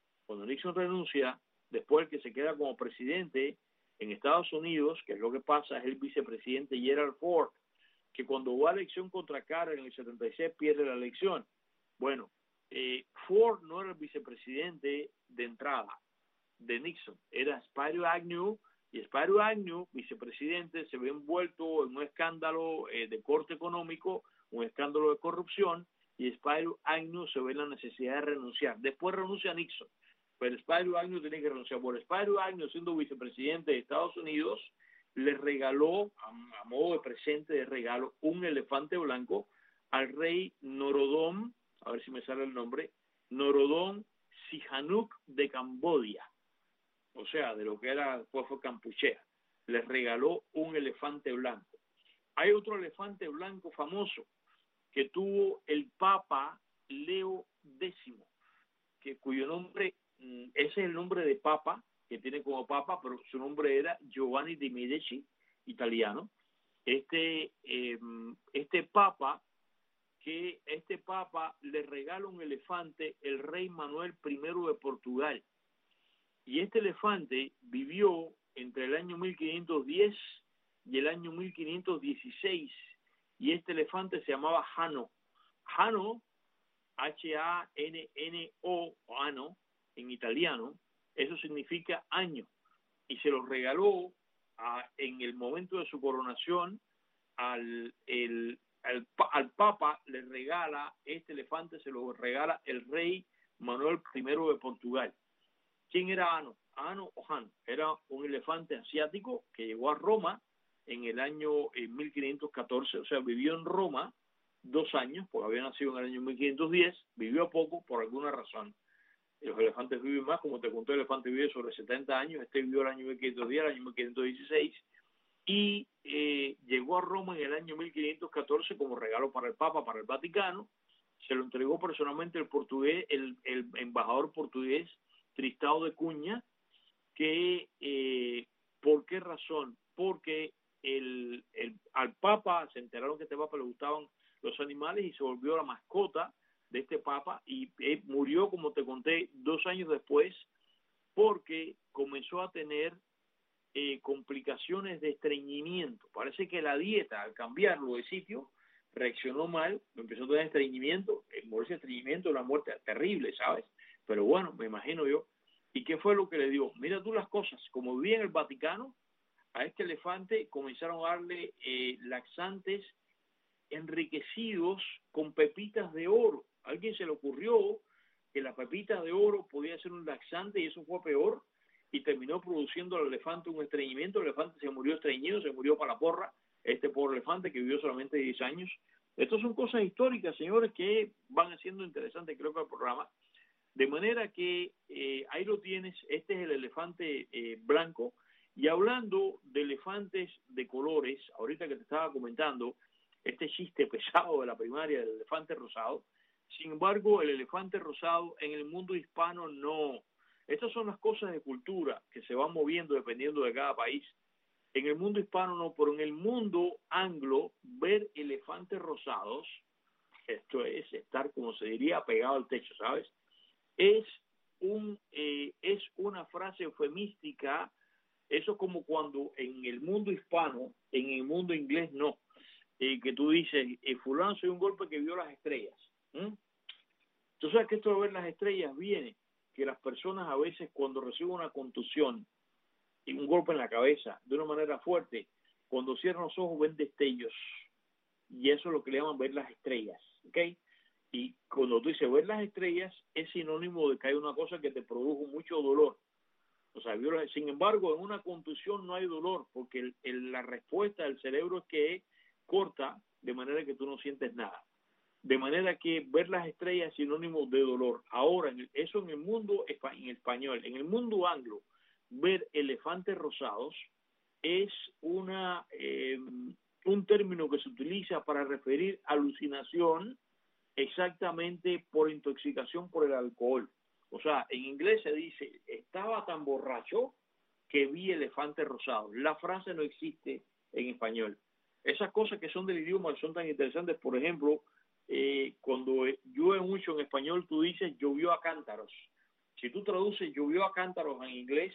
después el que se queda como presidente en Estados Unidos, que es lo que pasa, es el vicepresidente Gerald Ford, que cuando va a elección contra Carter en el 76 pierde la elección. Bueno, Ford no era el vicepresidente de entrada de Nixon, era Spiro Agnew, y Spiro Agnew, vicepresidente, se ve envuelto en un escándalo de corte económico, un escándalo de corrupción, y Spiro Agnew se ve en la necesidad de renunciar. Después renuncia a Nixon, pero Spiro Agnew tiene que renunciar. Por Spiro Agnew, siendo vicepresidente de Estados Unidos, le regaló, a modo de presente de regalo, un elefante blanco al rey Norodom, a ver si me sale el nombre, Norodom Sihanouk de Camboya, o sea, de lo que era después fue Kampuchea. Le regaló un elefante blanco. Hay otro elefante blanco famoso que tuvo el Papa Leo X, cuyo nombre, ese es el nombre de Papa, que tiene como Papa, pero su nombre era Giovanni de Medici, italiano. Este Papa, que este papa le regala un elefante el rey Manuel I de Portugal. Y este elefante vivió entre el año 1510 y el año 1516. Y este elefante se llamaba Hanno. Hanno, H-A-N-N-O, Hanno, en italiano, eso significa año. Y se lo regaló en el momento de su coronación al Papa, le regala este elefante, se lo regala el rey Manuel I de Portugal. ¿Quién era Hanno? Hanno o Han era un elefante asiático que llegó a Roma en el año 1514, o sea, vivió en Roma 2 años, porque había nacido en el año 1510, vivió poco por alguna razón. Los elefantes viven más, como te conté, el elefante vive sobre 70 años, este vivió el año 1510, el año 1516, y llegó a Roma en el año 1514 como regalo para el Papa, para el Vaticano. Se lo entregó personalmente el embajador portugués Tristão de Cunha, que ¿por qué razón? Porque al Papa se enteraron que a este Papa le gustaban los animales y se volvió la mascota de este Papa, y murió, como te conté, 2 años después, porque comenzó a tener complicaciones de estreñimiento. Parece que la dieta, al cambiarlo de sitio, reaccionó mal, empezó a tener estreñimiento, morirse de estreñimiento, una muerte terrible, ¿sabes? Pero bueno, me imagino yo. ¿Y qué fue lo que le dio? Mira tú las cosas, como vivía en el Vaticano, a este elefante comenzaron a darle laxantes enriquecidos con pepitas de oro. A alguien se le ocurrió que las pepitas de oro podía ser un laxante y eso fue peor, y terminó produciendo al elefante un estreñimiento. El elefante se murió estreñido, se murió para la porra, este pobre elefante que vivió solamente 10 años. Estas son cosas históricas, señores, que van haciendo interesante, creo que el programa. De manera que ahí lo tienes, este es el elefante blanco. Y hablando de elefantes de colores, ahorita que te estaba comentando, este chiste pesado de la primaria del elefante rosado, sin embargo, el elefante rosado en el mundo hispano no. Estas son las cosas de cultura que se van moviendo dependiendo de cada país. En el mundo hispano no, pero en el mundo anglo, ver elefantes rosados, esto es estar, como se diría, pegado al techo, ¿sabes? Es una frase eufemística. Eso es como cuando en el mundo hispano, en el mundo inglés no, que tú dices, fulano soy un golpe que vio las estrellas. Tú sabes que esto de ver las estrellas viene que las personas a veces cuando reciben una contusión y un golpe en la cabeza de una manera fuerte, cuando cierran los ojos ven destellos, y eso es lo que le llaman ver las estrellas, ¿ok? Y cuando tú dices ver las estrellas es sinónimo de que hay una cosa que te produjo mucho dolor. O sea, sin embargo, en una contusión no hay dolor, porque la respuesta del cerebro es que es corta, de manera que tú no sientes nada. De manera que ver las estrellas es sinónimo de dolor. Ahora, eso en el mundo en español. En el mundo anglo, ver elefantes rosados es un término que se utiliza para referir a alucinación, exactamente por intoxicación por el alcohol. O sea, en inglés se dice, estaba tan borracho que vi elefantes rosados. La frase no existe en español. Esas cosas que son del idioma son tan interesantes. Por ejemplo, cuando llueve mucho en español, tú dices llovió a cántaros. Si tú traduces llovió a cántaros en inglés,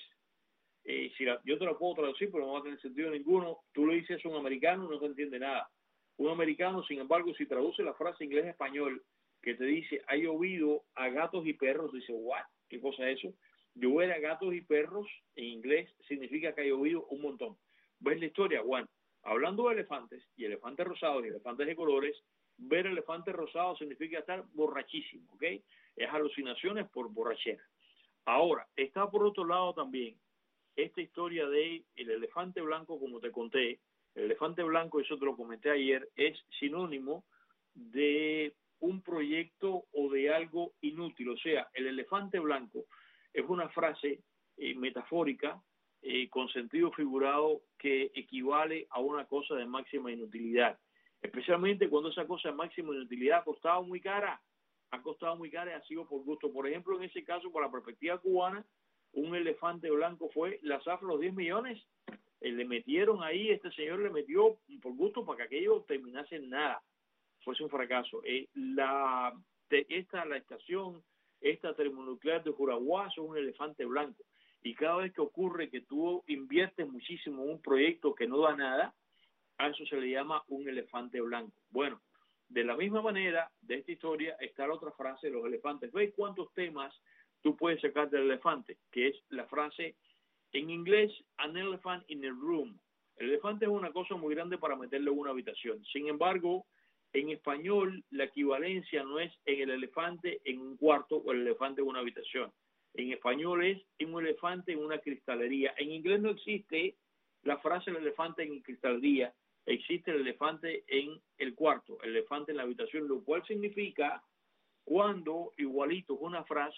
yo te lo puedo traducir, pero no va a tener sentido ninguno. Tú le dices a un americano, no se entiende nada. Un americano, sin embargo, si traduce la frase inglés-español, que te dice, ha llovido a gatos y perros, dice, ¿what? ¿Qué cosa es eso? Llover a gatos y perros, en inglés, significa que ha llovido un montón. ¿Ves la historia? Bueno, hablando de elefantes, y elefantes rosados y elefantes de colores, ver elefantes rosados significa estar borrachísimo, ¿ok? Es alucinaciones por borrachera. Ahora, está por otro lado también esta historia de el elefante blanco, como te conté. El elefante blanco, eso te lo comenté ayer, es sinónimo de un proyecto o de algo inútil. O sea, el elefante blanco es una frase metafórica con sentido figurado que equivale a una cosa de máxima inutilidad. Especialmente cuando esa cosa de máxima inutilidad ha costado muy cara y ha sido por gusto. Por ejemplo, en ese caso, por la perspectiva cubana, un elefante blanco fue la zafra de los 10 millones. Le metieron ahí, este señor le metió por gusto para que aquello terminase en nada. fuese un fracaso. La estación, esta termonuclear de Juraguá, es un elefante blanco. Y cada vez que ocurre que tú inviertes muchísimo en un proyecto que no da nada, a eso se le llama un elefante blanco. Bueno, de la misma manera, de esta historia está la otra frase de los elefantes. ¿Ves cuántos temas tú puedes sacar del elefante? Que es la frase en inglés, an elephant in a room. El elefante es una cosa muy grande para meterlo en una habitación. Sin embargo, en español, la equivalencia no es en el elefante en un cuarto o el elefante en una habitación. En español es en un elefante en una cristalería. En inglés no existe la frase el elefante en cristalería, existe el elefante en el cuarto, el elefante en la habitación, lo cual significa cuando igualito es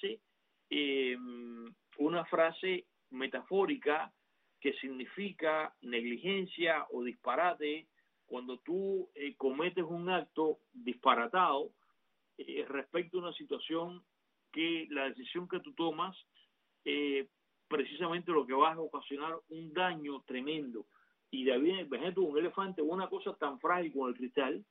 una frase metafórica que significa negligencia o disparate, cuando tú cometes un acto disparatado respecto a una situación que la decisión que tú tomas precisamente lo que va a ocasionar un daño tremendo. Y de ahí, por ejemplo, un elefante, una cosa tan frágil como el cristal,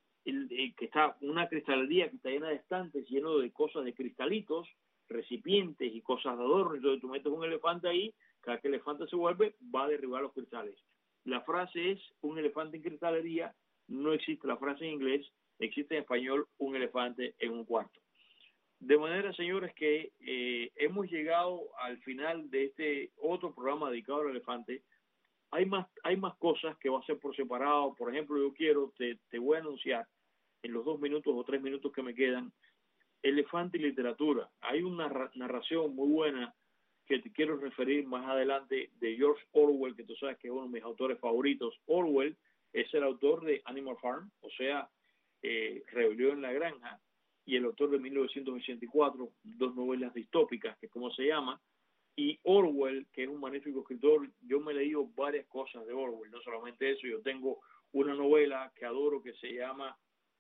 que está una cristalería que está llena de estantes, lleno de cosas, de cristalitos, recipientes y cosas de adorno, entonces tú metes un elefante ahí, cada que el elefante se vuelve, va a derribar los cristales. La frase es un elefante en cristalería, no existe la frase en inglés, existe en español un elefante en un cuarto. De manera, señores, que hemos llegado al final de este otro programa dedicado al elefante. Hay más cosas que va a ser por separado. Por ejemplo, te voy a anunciar en los 2 minutos o 3 minutos que me quedan, elefante y literatura. Hay una narración muy buena que te quiero referir más adelante de George Orwell, que tú sabes que es uno de mis autores favoritos. Orwell es el autor de Animal Farm, o sea, Rebelión en la Granja, y el autor de 1984, 2 novelas distópicas, que es como se llama. Y Orwell, que es un magnífico escritor, yo me he leído varias cosas de Orwell, no solamente eso, yo tengo una novela que adoro que se llama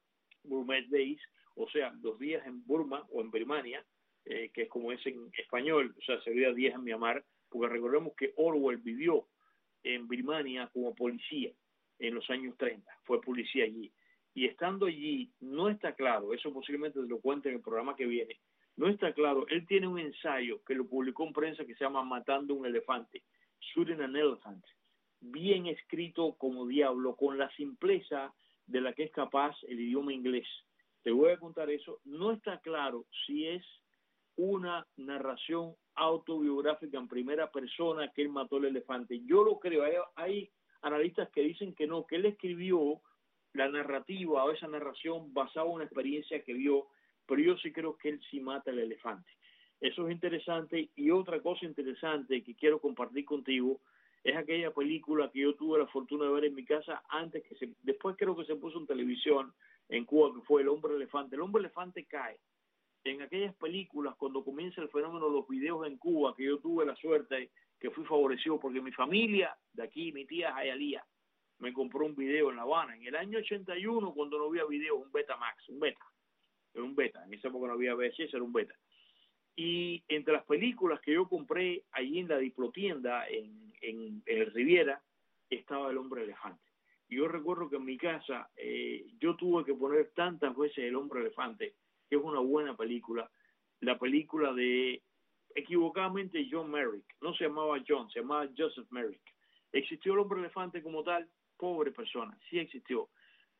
Burma Days, o sea, 2 días en Burma o en Birmania, que es como es en español, o sea, sería 10 en Myanmar, porque recordemos que Orwell vivió en Birmania como policía en los años 30, fue policía allí. Y estando allí, no está claro, eso posiblemente te lo cuente en el programa que viene, no está claro, él tiene un ensayo que lo publicó en prensa que se llama Matando un elefante, Shooting an Elephant, bien escrito como diablo, con la simpleza de la que es capaz el idioma inglés. Te voy a contar eso. No está claro si es una narración autobiográfica en primera persona que él mató al elefante. Yo lo creo. Hay analistas que dicen que no, que él escribió la narrativa o esa narración basada en una experiencia que vio, pero yo sí creo que él sí mata al elefante. Eso es interesante. Y otra cosa interesante que quiero compartir contigo es aquella película que yo tuve la fortuna de ver en mi casa después creo que se puso en televisión en Cuba, que fue El Hombre Elefante. El Hombre Elefante cae. En aquellas películas, cuando comienza el fenómeno de los videos en Cuba, que yo tuve la suerte, que fui favorecido porque mi familia de aquí, mi tía Jayalía, me compró un video en La Habana. En el año 81, cuando no había video, un Betamax, era un beta. En esa época no había VHS, era un beta. Y entre las películas que yo compré allí en la Diplotienda, en el Riviera, estaba El Hombre Elefante. Y yo recuerdo que en mi casa yo tuve que poner tantas veces El Hombre Elefante, que es una buena película, la película de, equivocadamente, John Merrick. No se llamaba John, se llamaba Joseph Merrick. ¿Existió El Hombre Elefante como tal? Pobre persona, sí existió.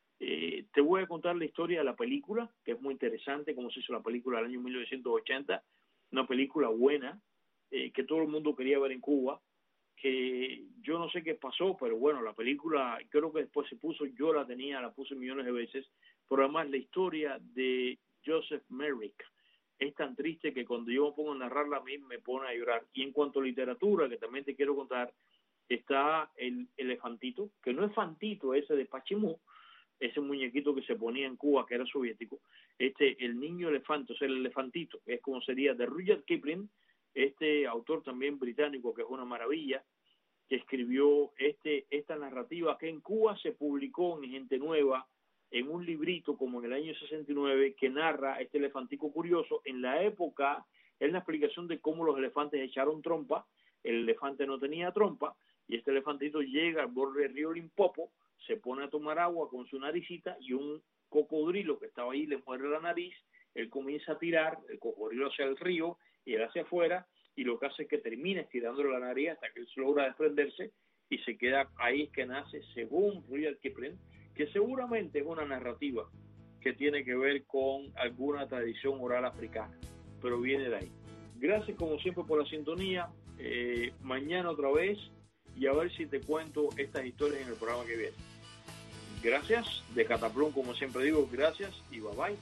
Te voy a contar la historia de la película, que es muy interesante, cómo se hizo la película del año 1980, una película buena, que todo el mundo quería ver en Cuba, que yo no sé qué pasó, pero bueno, la película creo que después se puso, yo la puse millones de veces, pero además la historia de Joseph Merrick es tan triste que cuando yo me pongo a narrarla a mí me pone a llorar. Y en cuanto a literatura, que también te quiero contar, está el elefantito, que no es Fantito ese de Pachimú, ese muñequito que se ponía en Cuba, que era soviético, el niño elefante, o sea, el elefantito, es como sería de Rudyard Kipling, autor también británico, que es una maravilla, que escribió esta narrativa que en Cuba se publicó en Gente Nueva, en un librito como en el año 69, que narra este elefantico curioso. En la época, es la explicación de cómo los elefantes echaron trompa, el elefante no tenía trompa, y este elefantito llega al borde del río Limpopo, se pone a tomar agua con su naricita y un cocodrilo que estaba ahí le muerde la nariz, él comienza a tirar el cocodrilo hacia el río y él hacia afuera, y lo que hace es que termina estirándole la nariz hasta que él logra desprenderse y se queda ahí. Es que nace, según Rudyard Kipling, que seguramente es una narrativa que tiene que ver con alguna tradición oral africana, pero viene de ahí. Gracias como siempre por la sintonía, mañana otra vez, y a ver si te cuento estas historias en el programa que viene. Gracias, de Cataplum, como siempre digo, gracias y bye bye.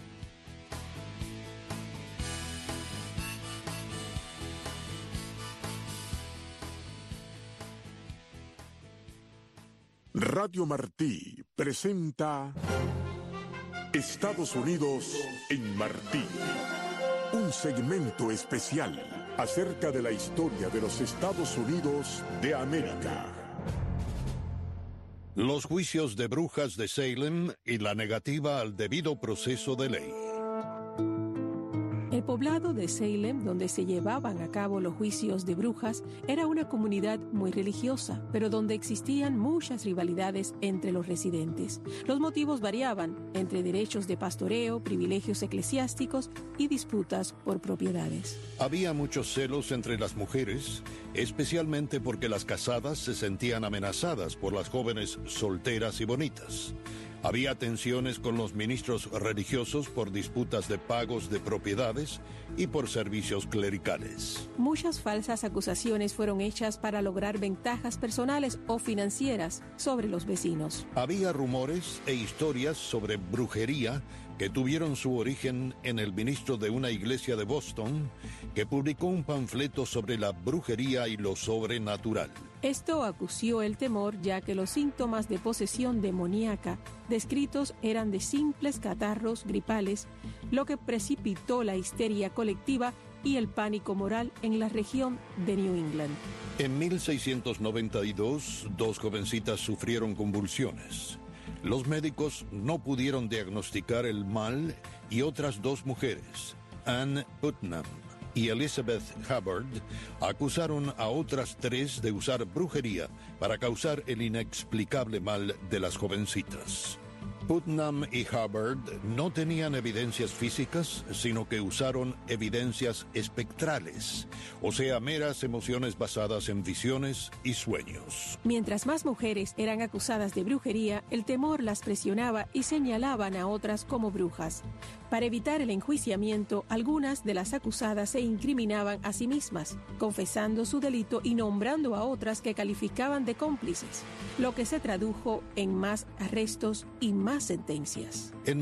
Radio Martí presenta Estados Unidos en Martí, un segmento especial acerca de la historia de los Estados Unidos de América. Los juicios de brujas de Salem y la negativa al debido proceso de ley. El poblado de Salem, donde se llevaban a cabo los juicios de brujas, era una comunidad muy religiosa, pero donde existían muchas rivalidades entre los residentes. Los motivos variaban entre derechos de pastoreo, privilegios eclesiásticos y disputas por propiedades. Había muchos celos entre las mujeres, especialmente porque las casadas se sentían amenazadas por las jóvenes solteras y bonitas. Había tensiones con los ministros religiosos por disputas de pagos de propiedades y por servicios clericales. Muchas falsas acusaciones fueron hechas para lograr ventajas personales o financieras sobre los vecinos. Había rumores e historias sobre brujería que tuvieron su origen en el ministro de una iglesia de Boston, que publicó un panfleto sobre la brujería y lo sobrenatural. Esto acució el temor, ya que los síntomas de posesión demoníaca descritos eran de simples catarros gripales, lo que precipitó la histeria colectiva y el pánico moral en la región de New England. En 1692, 2 jovencitas sufrieron convulsiones. Los médicos no pudieron diagnosticar el mal y otras 2 mujeres, Anne Putnam y Elizabeth Hubbard, acusaron a otras 3 de usar brujería para causar el inexplicable mal de las jovencitas. Putnam y Hubbard no tenían evidencias físicas, sino que usaron evidencias espectrales, o sea, meras emociones basadas en visiones y sueños. Mientras más mujeres eran acusadas de brujería, el temor las presionaba y señalaban a otras como brujas. Para evitar el enjuiciamiento, algunas de las acusadas se incriminaban a sí mismas, confesando su delito y nombrando a otras que calificaban de cómplices, lo que se tradujo en más arrestos y más sentencias. En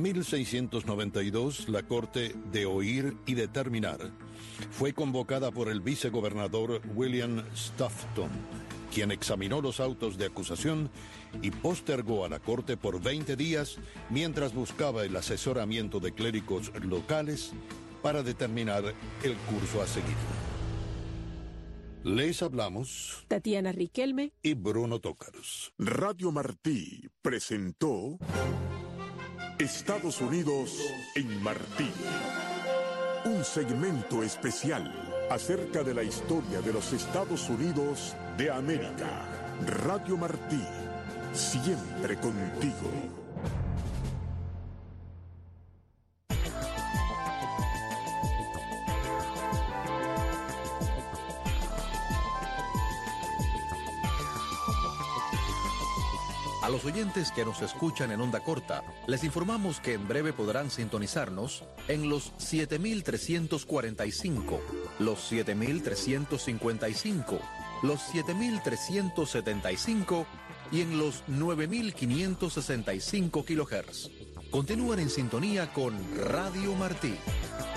1692, la Corte de Oír y Determinar fue convocada por el vicegobernador William Stoughton, quien examinó los autos de acusación y postergó a la Corte por 20 días mientras buscaba el asesoramiento de clérigos locales para determinar el curso a seguir. Les hablamos Tatiana Riquelme y Bruno Tócaros. Radio Martí presentó Estados Unidos en Martí, un segmento especial acerca de la historia de los Estados Unidos de América. Radio Martí, siempre contigo. A los oyentes que nos escuchan en onda corta, les informamos que en breve podrán sintonizarnos en los 7.345, los 7.355, los 7.375 y en los 9.565 kHz. Continúan en sintonía con Radio Martí.